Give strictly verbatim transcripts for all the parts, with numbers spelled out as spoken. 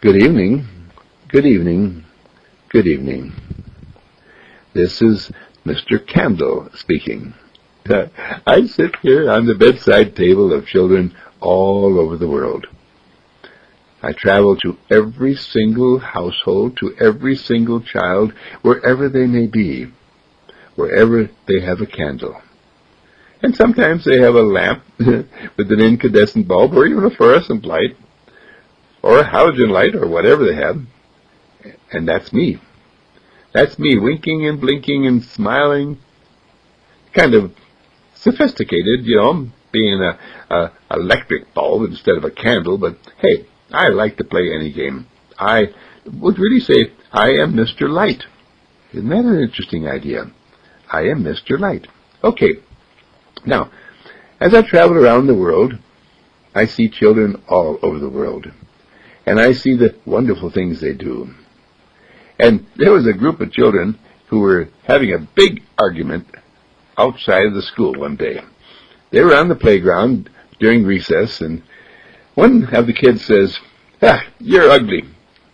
Good evening, good evening, good evening. This is Mister Candle speaking. Uh, I sit here on the bedside table of children all over the world. I travel to every single household, to every single child, wherever they may be, wherever they have a candle. And sometimes they have a lamp with an incandescent bulb or even a fluorescent light, or a halogen light, or whatever they have. And that's me. That's me, winking and blinking and smiling. Kind of sophisticated, you know, being a, a electric bulb instead of a candle. But hey, I like to play any game. I would really say I am Mister Light. Isn't that an interesting idea? I am Mister Light. Okay. Now, as I travel around the world, I see children all over the world. And I see the wonderful things they do. And there was a group of children who were having a big argument outside of the school one day. They were on the playground during recess, and one of the kids says, "Ah, you're ugly."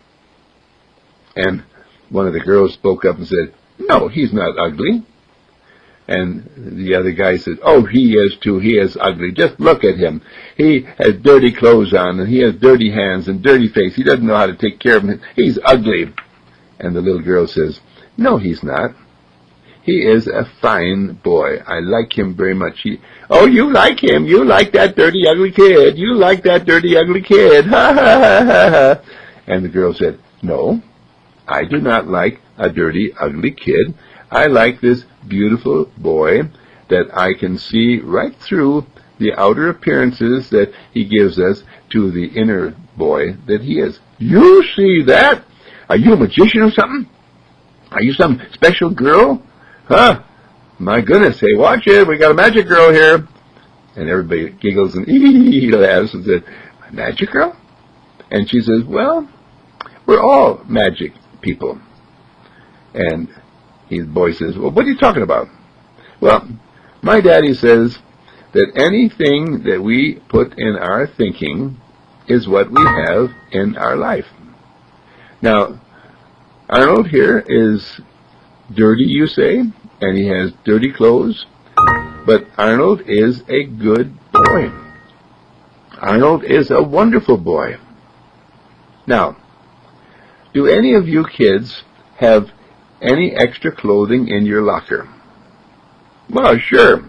And one of the girls spoke up and said, "No, he's not ugly." And the other guy said, "Oh, he is too. He is ugly. Just look at him. He has dirty clothes on, and he has dirty hands and dirty face. He doesn't know how to take care of him. He's ugly." And the little girl says, "No, he's not. He is a fine boy. I like him very much." He, "Oh, you like him. You like that dirty, ugly kid. You like that dirty, ugly kid. Ha, ha, ha, ha, ha." And the girl said, "No, I do not like a dirty, ugly kid. I like this beautiful boy that I can see right through the outer appearances that he gives us to the inner boy that he is." "You see that? Are you a magician or something? Are you some special girl? Huh? My goodness, hey, watch it. We got a magic girl here." And everybody giggles and ee laughs and says, "A magic girl?" And she says, "Well, we're all magic people." And his boy says, "Well, what are you talking about?" "Well, my daddy says that anything that we put in our thinking is what we have in our life." Now, Arnold here is dirty, you say, and he has dirty clothes, but Arnold is a good boy. Arnold is a wonderful boy. Now, do any of you kids have any extra clothing in your locker? "Well, sure.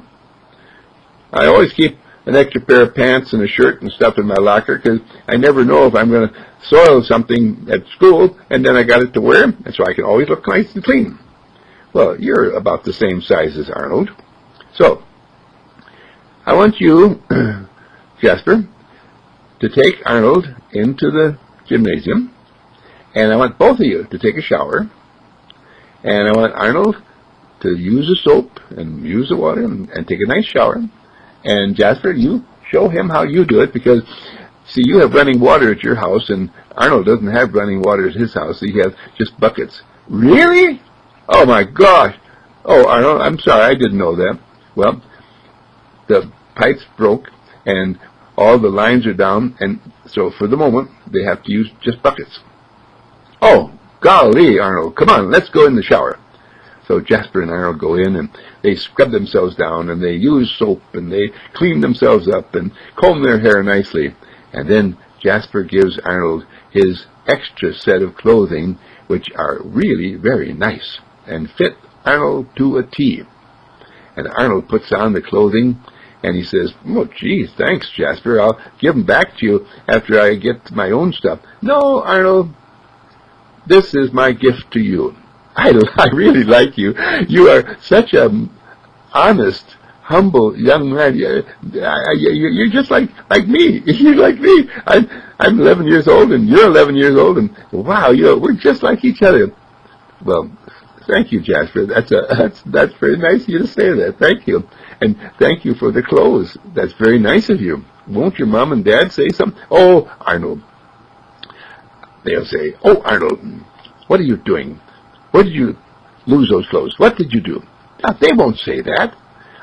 I always keep an extra pair of pants and a shirt and stuff in my locker because I never know if I'm going to soil something at school, and then I got it to wear, and so I can always look nice and clean." Well, you're about the same size as Arnold. So, I want you, Jasper, to take Arnold into the gymnasium, and I want both of you to take a shower. And I want Arnold to use the soap and use the water and, and take a nice shower. And Jasper, you show him how you do it, because, see, you have running water at your house, and Arnold doesn't have running water at his house. He has just buckets. "Really? Oh, my gosh. Oh, Arnold, I'm sorry, I didn't know that." Well, the pipes broke, and all the lines are down, and so for the moment, they have to use just buckets. "Oh, golly, Arnold, come on, let's go in the shower." So Jasper and Arnold go in, and they scrub themselves down, and they use soap, and they clean themselves up, and comb their hair nicely. And then Jasper gives Arnold his extra set of clothing, which are really very nice, and fit Arnold to a T. And Arnold puts on the clothing, and he says, "Oh, geez, thanks, Jasper. I'll give them back to you after I get my own stuff." "No, Arnold, this is my gift to you. I, I really like you. You are such a honest, humble young man. You're, you're just like like me. You're like me. I'm I'm eleven years old, and you're eleven years old, and wow, you know, we're just like each other." Well, thank you, Jasper. That's a that's that's very nice of you to say that. Thank you, and thank you for the clothes. That's very nice of you. Won't your mom and dad say something? "Oh, Arnold." They'll say, "Oh, Arnold, what are you doing? Where did you lose those clothes? What did you do?" Now, they won't say that.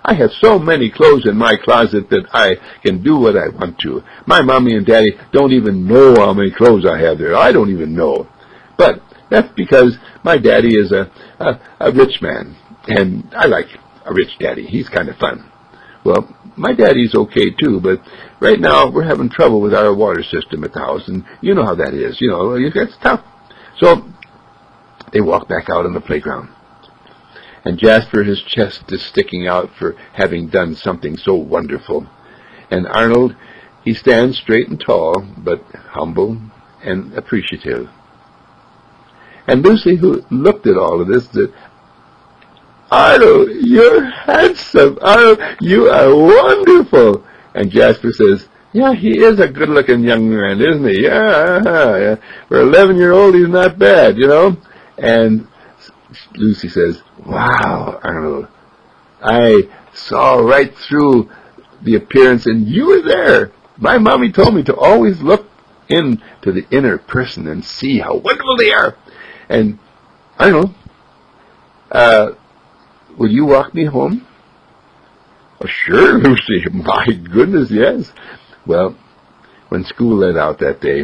I have so many clothes in my closet that I can do what I want to. My mommy and daddy don't even know how many clothes I have there. I don't even know. But that's because my daddy is a, a, a rich man, and I like a rich daddy. He's kind of fun. Well, my daddy's okay too, but right now we're having trouble with our water system at the house, and you know how that is. You know, it's tough. So they walk back out on the playground, and Jasper, his chest is sticking out for having done something so wonderful. And Arnold, he stands straight and tall, but humble and appreciative. And Lucy, who looked at all of this, said, Arnold, you're handsome. Arnold, you are wonderful. And Jasper says, yeah, he is a good-looking young man, isn't he? Yeah, yeah. For an eleven-year-old, he's not bad, you know. And Lucy says, wow, Arnold, I saw right through the appearance, and you were there. My mommy told me to always look into the inner person and see how wonderful they are. And Arnold, uh, will you walk me home? Oh, sure, Lucy. My goodness, yes. Well, when school let out that day,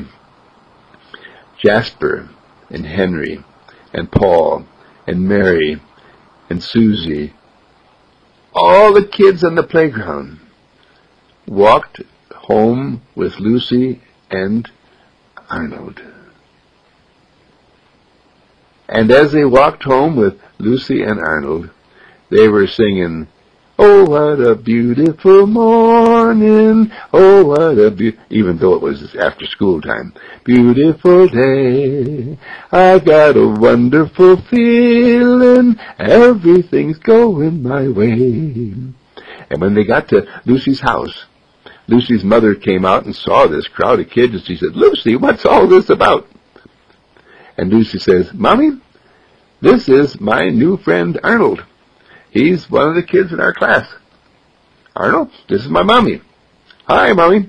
Jasper and Henry and Paul and Mary and Susie, all the kids on the playground, walked home with Lucy and Arnold. And as they walked home with Lucy and Arnold, they were singing, oh, what a beautiful morning, oh, what a be-, even though it was after school time. Beautiful day, I've got a wonderful feeling, everything's going my way. And when they got to Lucy's house, Lucy's mother came out and saw this crowd of kids, and she said, Lucy, what's all this about? And Lucy says, Mommy, this is my new friend Arnold. He's one of the kids in our class. Arnold, this is my mommy. Hi, Mommy.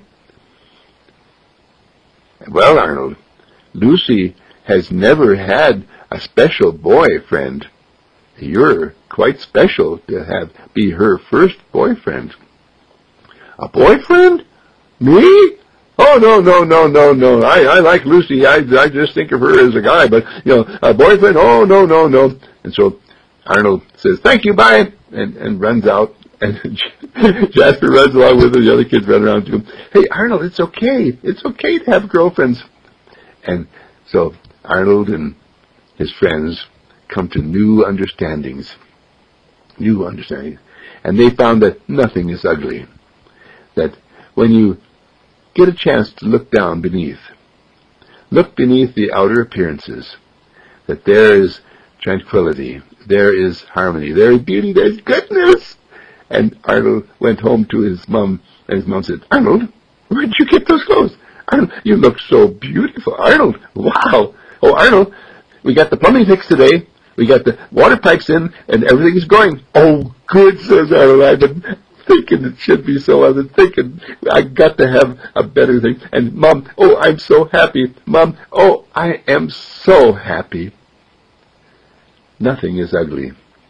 Well, Arnold, Lucy has never had a special boyfriend. You're quite special to have be her first boyfriend. A boyfriend? Me? Oh, no, no, no, no, no. I, I like Lucy. I, I just think of her as a guy. But, you know, a boyfriend? Oh, no, no, no. And so Arnold says, thank you, bye, and, and runs out. And Jasper runs along with him. The other kids run around to him. Hey, Arnold, it's okay. It's okay to have girlfriends. And so Arnold and his friends come to new understandings. New understandings. And they found that nothing is ugly. That when you get a chance to look down beneath, look beneath the outer appearances, that there is tranquility, there is harmony, there is beauty, there is goodness. And Arnold went home to his mom, and his mom said, Arnold, where did you get those clothes? Arnold, you look so beautiful. Arnold, wow. Oh, Arnold, we got the plumbing fixed today. We got the water pipes in, and everything is going. Oh, good, says Arnold. I've been thinking it should be so. I've been thinking I got to have a better thing. And Mom, oh, I'm so happy. Mom, oh, I am so happy. Nothing is ugly.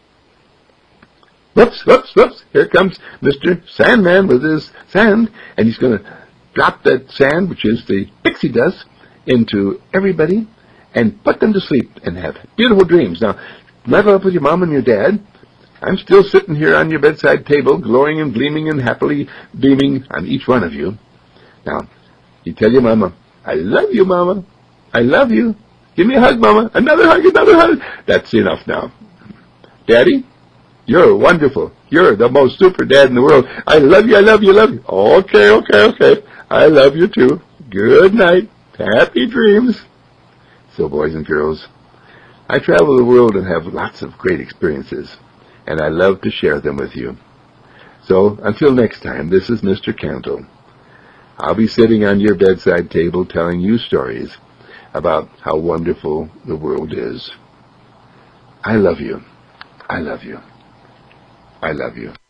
Whoops, whoops, whoops. Here comes Mister Sandman with his sand, and he's going to drop that sand, which is the pixie dust, into everybody and put them to sleep and have beautiful dreams. Now, level up with your mom and your dad. I'm still sitting here on your bedside table, glowing and gleaming and happily beaming on each one of you. Now, you tell your mama, I love you, Mama. I love you. Give me a hug, Mama. Another hug, another hug. That's enough now. Daddy, you're wonderful. You're the most super dad in the world. I love you, I love you, I love you. Okay, okay, okay. I love you too. Good night. Happy dreams. So, boys and girls, I travel the world and have lots of great experiences, and I love to share them with you. So, until next time, this is Mister Cantle. I'll be sitting on your bedside table telling you stories about how wonderful the world is. I love you. I love you. I love you.